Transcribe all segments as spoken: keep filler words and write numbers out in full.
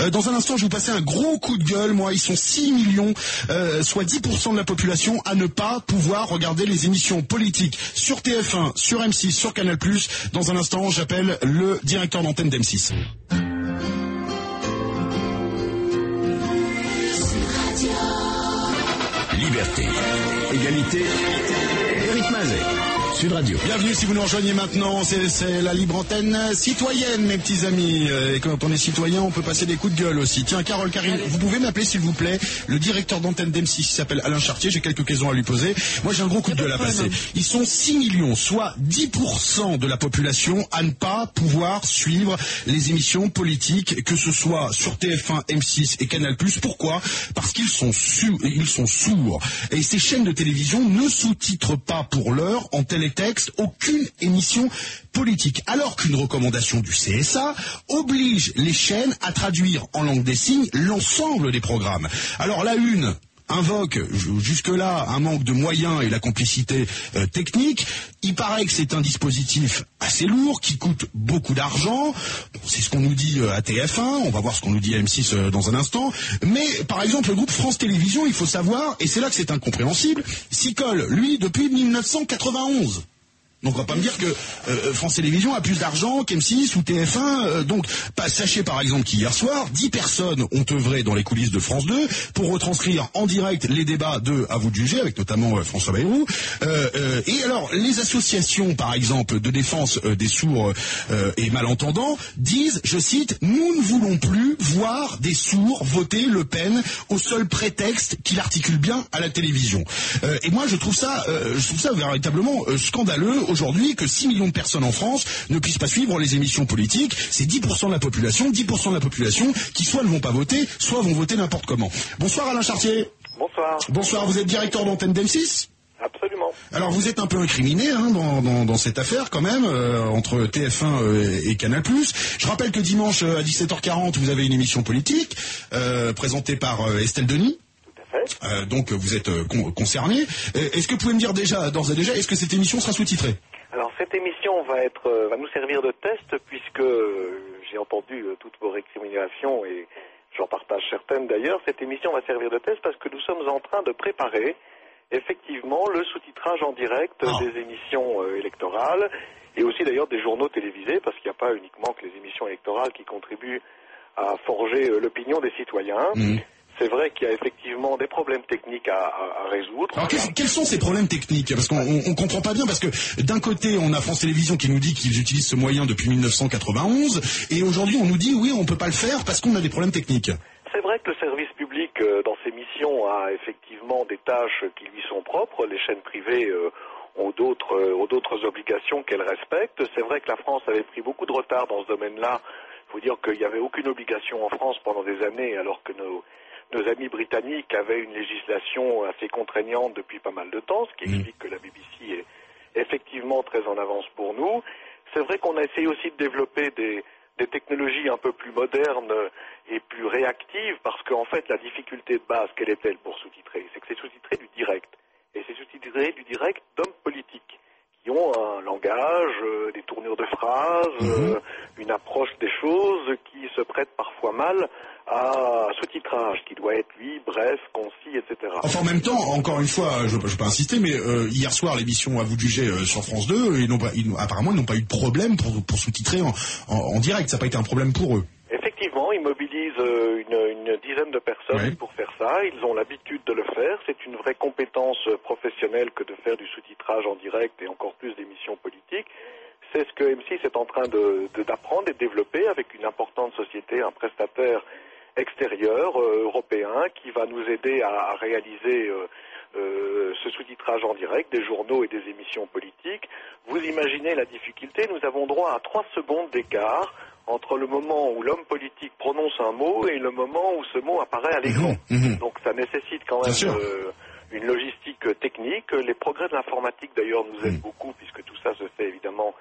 Euh, dans un instant, je vais vous passer un gros coup de gueule. Moi, ils sont six millions, euh, soit dix pour cent de la population, à ne pas pouvoir regarder les émissions politiques sur T F un, sur M six, sur Canal plus. Dans un instant, j'appelle le directeur d'antenne d'M six. Liberté, égalité, Éric Mazet, Sud Radio. Bienvenue si vous nous rejoignez maintenant, c'est, c'est la libre antenne citoyenne, mes petits amis. Et quand on est citoyen, on peut passer des coups de gueule aussi. Tiens, Carole, Karine, vous pouvez m'appeler s'il vous plaît. Le directeur d'antenne d'M six s'appelle Alain Chartier, j'ai quelques questions à lui poser. Moi, j'ai un gros coup de gueule à passer. Ils sont six millions, soit dix pour cent de la population à ne pas pouvoir suivre les émissions politiques, que ce soit sur T F un, M six et Canal plus. Pourquoi ? Parce qu'ils sont, su- ils sont sourds. Et ces chaînes de télévision ne sous-titrent pas pour l'heure, en télétexte, aucune émission politique. Alors qu'une recommandation du C S A oblige les chaînes à traduire en langue des signes l'ensemble des programmes. Alors la une invoque jusque-là un manque de moyens et la complicité euh, technique. Il paraît que c'est un dispositif assez lourd, qui coûte beaucoup d'argent. Bon, c'est ce qu'on nous dit euh, à T F un, on va voir ce qu'on nous dit à M six euh, dans un instant. Mais par exemple, le groupe France Télévisions, il faut savoir, et c'est là que c'est incompréhensible, s'y colle, lui, depuis mille neuf cent quatre-vingt-onze. Donc on va pas me dire que euh, France Télévisions a plus d'argent qu'M six ou T F un. Euh, donc pas, sachez par exemple qu'hier soir, dix personnes ont œuvré dans les coulisses de France deux pour retranscrire en direct les débats de À vous de juger, avec notamment euh, François Bayrou. Euh, euh, et alors les associations par exemple de défense euh, des sourds euh, et malentendants disent, je cite, nous ne voulons plus voir des sourds voter Le Pen au seul prétexte qu'il articule bien à la télévision. Euh, et moi je trouve ça, euh, je trouve ça véritablement euh, scandaleux aujourd'hui que six millions de personnes en France ne puissent pas suivre les émissions politiques. C'est dix pour cent de la population, dix pour cent de la population qui soit ne vont pas voter, soit vont voter n'importe comment. Bonsoir Alain Chartier. Bonsoir. Bonsoir, vous êtes directeur d'antenne d'M six ? Absolument. Alors vous êtes un peu incriminé hein, dans, dans, dans cette affaire quand même, euh, entre T F un euh, et Canal plus. Je rappelle que dimanche euh, à dix-sept heures quarante, vous avez une émission politique euh, présentée par euh, Estelle Denis. Euh, donc vous êtes euh, con- concerné. Euh, est-ce que vous pouvez me dire déjà, d'ores et déjà, est-ce que cette émission sera sous-titrée ? Alors cette émission va être, euh, va nous servir de test puisque euh, j'ai entendu euh, toutes vos récriminations et j'en partage certaines d'ailleurs. Cette émission va servir de test parce que nous sommes en train de préparer effectivement le sous-titrage en direct ah. des émissions euh, électorales et aussi d'ailleurs des journaux télévisés parce qu'il n'y a pas uniquement que les émissions électorales qui contribuent à forger euh, l'opinion des citoyens. Mmh. C'est vrai qu'il y a effectivement des problèmes techniques à, à, à résoudre. Alors quels, quels sont ces problèmes techniques ? Parce qu'on ne comprend pas bien, parce que d'un côté on a France Télévisions qui nous dit qu'ils utilisent ce moyen depuis mille neuf cent quatre-vingt-onze, et aujourd'hui on nous dit oui on ne peut pas le faire parce qu'on a des problèmes techniques. C'est vrai que le service public euh, dans ses missions a effectivement des tâches qui lui sont propres. Les chaînes privées euh, ont d'autres, euh, ont d'autres obligations qu'elles respectent. C'est vrai que la France avait pris beaucoup de retard dans ce domaine-là. Il faut dire qu'il n'y avait aucune obligation en France pendant des années alors que nos Nos amis britanniques avaient une législation assez contraignante depuis pas mal de temps, ce qui explique que la B B C est effectivement très en avance pour nous. C'est vrai qu'on a essayé aussi de développer des, des technologies un peu plus modernes et plus réactives, parce qu'en fait, la difficulté de base, quelle est-elle pour sous-titrer ? C'est que c'est sous-titré du direct. Et c'est sous-titré du direct d'hommes politiques, qui ont un langage, euh, des tournures de phrases, euh, une approche des choses qui se prête parfois mal à sous-titrage, qui doit être, lui, bref, concis, et cetera. Enfin, en même temps, encore une fois, je ne vais pas insister, mais euh, hier soir, l'émission À vous de juger euh, sur France deux, ils n'ont pas, ils, apparemment, ils n'ont pas eu de problème pour, pour sous-titrer en, en, en direct. Ça n'a pas été un problème pour eux. Effectivement, ils mobilisent euh, une, une dizaine de personnes oui. pour faire ça. Ils ont l'habitude de le faire. C'est une vraie compétence professionnelle que de faire du sous-titrage en direct et encore plus d'émissions politiques. C'est ce que M six est en train de, de, d'apprendre et de développer avec une importante société, un prestataire extérieur euh, européen qui va nous aider à, à réaliser euh, euh, ce sous-titrage en direct des journaux et des émissions politiques. Vous imaginez la difficulté, nous avons droit à trois secondes d'écart entre le moment où l'homme politique prononce un mot et le moment où ce mot apparaît à l'écran. Mmh, mmh. Donc ça nécessite quand même euh, une logistique technique. Les progrès de l'informatique d'ailleurs nous aident mmh. beaucoup puisque tout ça se fait évidemment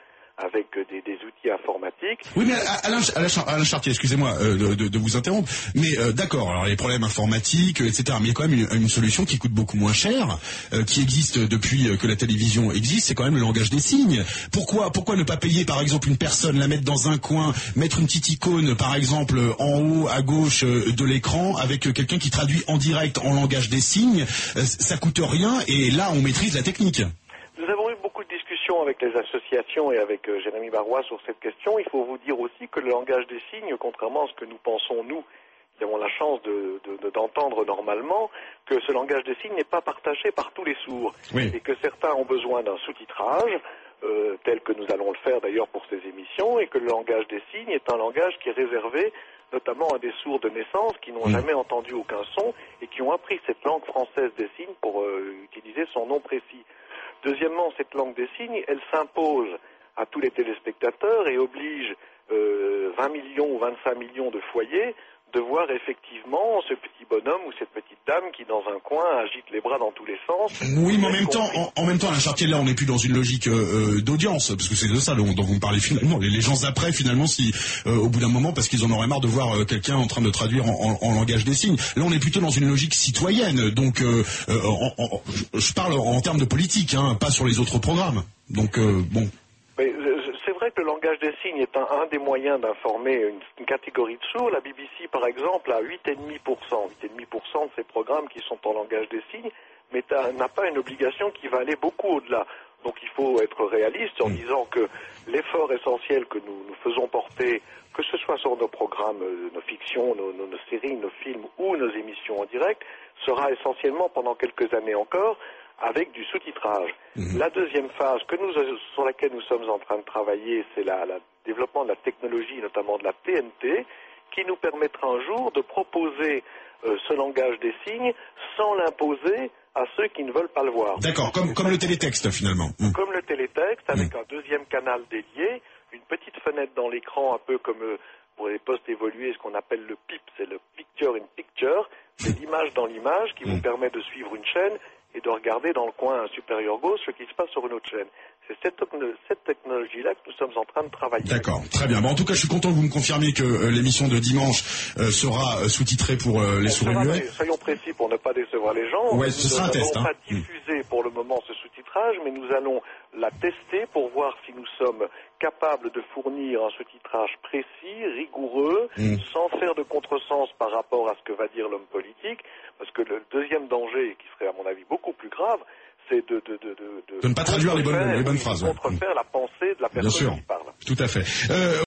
avec des, des outils informatiques. Oui, mais Alain, Alain, Alain Chartier, excusez-moi euh, de, de, de vous interrompre, mais euh, d'accord, alors les problèmes informatiques, et cetera, mais il y a quand même une, une solution qui coûte beaucoup moins cher, euh, qui existe depuis que la télévision existe, c'est quand même le langage des signes. Pourquoi, pourquoi ne pas payer, par exemple, une personne, la mettre dans un coin, mettre une petite icône, par exemple, en haut, à gauche de l'écran, avec quelqu'un qui traduit en direct en langage des signes, euh, ça coûte rien, et là, on maîtrise la technique. Nous avons eu beaucoup de discussions avec les associations et avec euh, Jérémy Barois sur cette question. Il faut vous dire aussi que le langage des signes, contrairement à ce que nous pensons, nous, qui avons la chance de, de, de, d'entendre normalement, que ce langage des signes n'est pas partagé par tous les sourds. Oui. Et que certains ont besoin d'un sous-titrage, euh, tel que nous allons le faire d'ailleurs pour ces émissions, et que le langage des signes est un langage qui est réservé notamment à des sourds de naissance qui n'ont mmh. jamais entendu aucun son et qui ont appris cette langue française des signes pour euh, utiliser son nom précis. Deuxièmement, cette langue des signes, elle s'impose à tous les téléspectateurs et oblige euh, vingt millions ou vingt-cinq millions de foyers de voir effectivement ce petit bonhomme ou cette petite dame qui, dans un coin, agite les bras dans tous les sens. Oui, mais en même temps, en, en même temps, Alain Chartier, là, on n'est plus dans une logique euh, d'audience, parce que c'est de ça dont, dont vous me parlez finalement. Les, les gens après, finalement, si euh, au bout d'un moment, parce qu'ils en auraient marre de voir euh, quelqu'un en train de traduire en, en, en langage des signes. Là, on est plutôt dans une logique citoyenne. Donc, euh, euh, en, en, je parle en termes de politique, hein, pas sur les autres programmes. Donc, euh, bon. Mais, c'est vrai que le langage des signes est un, un des moyens d'informer une, une catégorie de sourds. La B B C, par exemple, a huit virgule cinq pour cent, huit virgule cinq pour cent de ses programmes qui sont en langage des signes, mais n'a pas une obligation qui va aller beaucoup au-delà. Donc il faut être réaliste en disant que l'effort essentiel que nous, nous faisons porter, que ce soit sur nos programmes, nos fictions, nos, nos, nos séries, nos films ou nos émissions en direct, sera essentiellement pendant quelques années encore avec du sous-titrage. Mmh. La deuxième phase que nous, sur laquelle nous sommes en train de travailler, c'est le développement de la technologie, notamment de la T N T, qui nous permettra un jour de proposer euh, ce langage des signes sans l'imposer à ceux qui ne veulent pas le voir. D'accord, comme, comme le télétexte finalement. Mmh. Comme le télétexte, avec mmh. un deuxième canal dédié, une petite fenêtre dans l'écran, un peu comme euh, pour les postes évolués, ce qu'on appelle le P I P, c'est le Picture in Picture, c'est l'image dans l'image qui mmh. vous permet de suivre une chaîne et de regarder dans le coin supérieur gauche ce qui se passe sur une autre chaîne. C'est cette, cette technologie-là que nous sommes en train de travailler. D'accord, très bien. Bon, en tout cas, je suis content que vous me confirmiez que euh, l'émission de dimanche euh, sera euh, sous-titrée pour euh, les sourds et muets. Soyons précis pour ne pas décevoir les gens. Ouais, ce sera un test. Nous n'allons hein. pas diffuser mmh. pour le moment ce sous-titrage, mais nous allons la tester pour voir si nous sommes capables de fournir un sous-titrage précis, rigoureux, mmh. sans faire de contresens par rapport à ce que va dire l'homme politique, parce que le deuxième danger, qui serait à mon avis beaucoup plus grave, c'est de, de, de, de, de ne pas traduire les bonnes, les bonnes phrases. De contrefaire ouais. la pensée de la personne qui parle. Tout à fait. Euh,